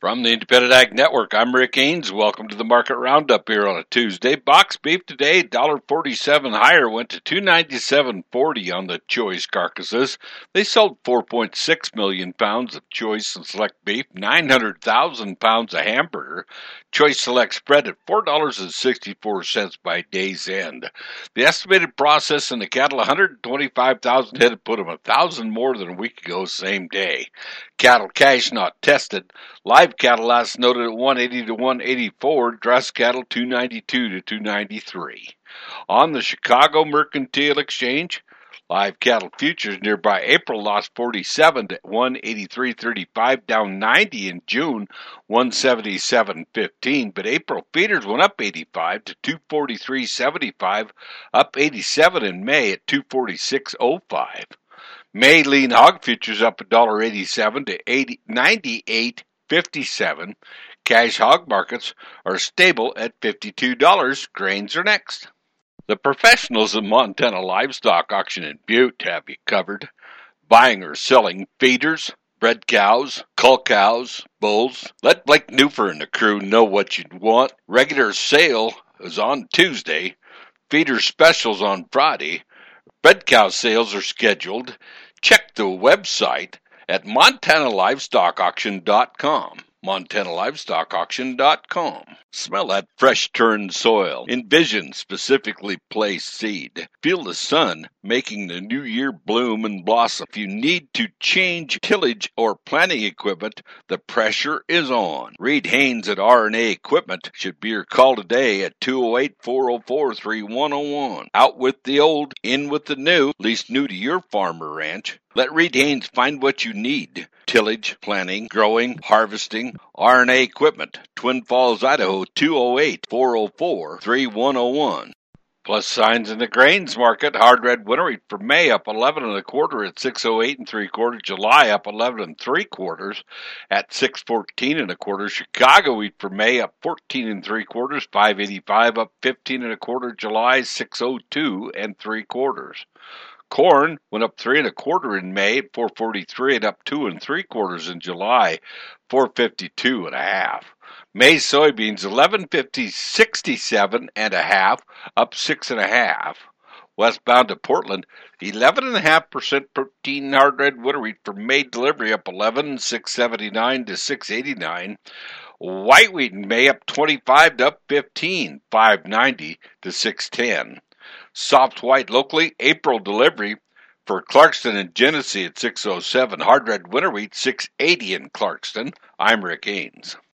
From the Independent Ag Network, I'm Rick Ains. Welcome to the Market Roundup here on a Tuesday. Box beef today, $1.47 higher, went to $297.40 on the choice carcasses. They sold 4.6 million pounds of choice and select beef, 900,000 pounds of hamburger. Choice select spread at $4.64 by day's end. The estimated process in the cattle, 125,000 head, put them 1,000 more than a week ago, same day. Cattle cash not tested. Live cattle last noted at 180 to 184, dress cattle 292 to 293. On the Chicago Mercantile Exchange, live cattle futures nearby April lost 47 to 183.35, down 90 in June, 177.15, but April feeders went up 85 to 243.75, up 87 in May at 246.05. May lean hog futures up $1.87 to 98.57. Cash hog markets are stable at $52. Grains are next. The professionals of Montana Livestock Auction in Butte have you covered. Buying or selling feeders, bred cows, cull cows, bulls. Let Blake Newfer and the crew know what you'd want. Regular sale is on Tuesday. Feeder specials on Friday. Bred cow sales are scheduled. Check the website at MontanaLivestockAuction.com. MontanaLivestockAuction.com. Smell that fresh turned soil. Envision specifically placed seed. Feel the sun making the new year bloom and blossom. If you need to change tillage or planting equipment, the pressure is on. Reed Haynes at R&A Equipment should be your call today at 208-404-3101. Out with the old, in with the new, at least new to your farm or ranch. Let Reed Haynes find what you need. Tillage, planting, growing, harvesting. R&A Equipment, Twin Falls, Idaho, 208-404-3101. Plus signs in the grains market. Hard red winter wheat for May up 11 1/4 at 608 3/4. July up 11 3/4 at 614 1/4. Chicago wheat for May up 14 3/4, 585 up 15 1/4. July 602 3/4. Corn went up 3 1/4 in May at 443 and up 2 3/4 in July, 452 1/2. May soybeans 1150.67 1/2, up 6 1/2. Westbound to Portland, 11.5% protein hard red winter wheat for May delivery up 11, 679 to 689. White wheat in May up 25 to up 15, 590 to 610. Soft white locally, April delivery for Clarkston and Genesee at 607. Hard red winter wheat 680 in Clarkston. I'm Rick Ains.